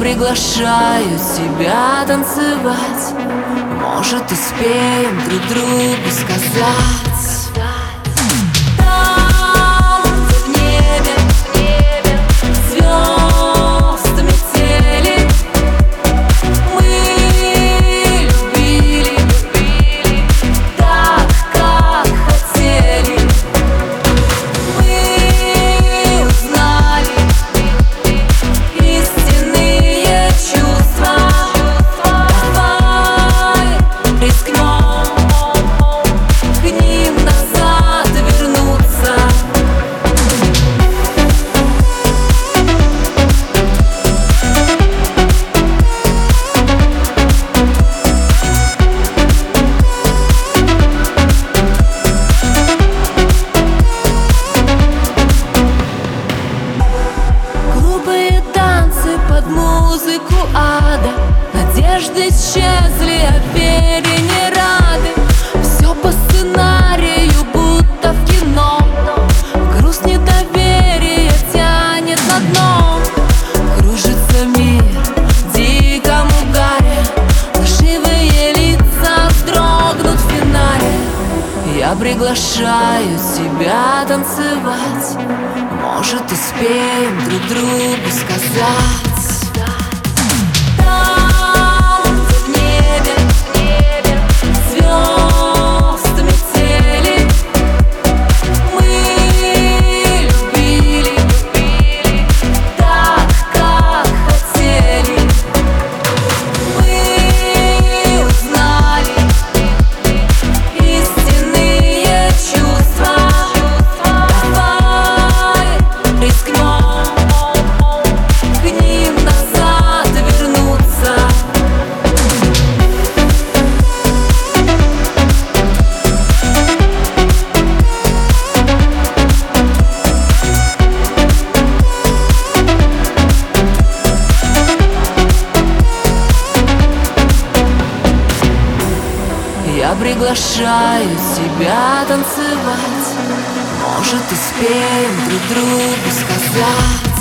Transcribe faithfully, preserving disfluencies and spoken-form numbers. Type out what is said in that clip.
приглашаю тебя танцевать. Может, успеем друг другу сказать. Танцы в небе, звезд метели. Мы любили так, как хотели. Мы узнали истинные чувства. Давай рискнем к ним назад вернуться. Глупые танцы под музыку ада. Надежды исчезли, а вере не рады. Все по сценарию, будто в кино. Груз недоверия тянет на дно. Кружится мир в диком угаре. Лживые лица вздрогнут в финале. Я приглашаю тебя танцевать. Может, успеем друг другу сказать. Танцы в небе, звезд метели. Мы любили так, как хотели. Мы узнали истинные чувства. Давай рискнем к ним назад вернуться. Я приглашаю тебя танцевать. Может, успеем друг другу сказать.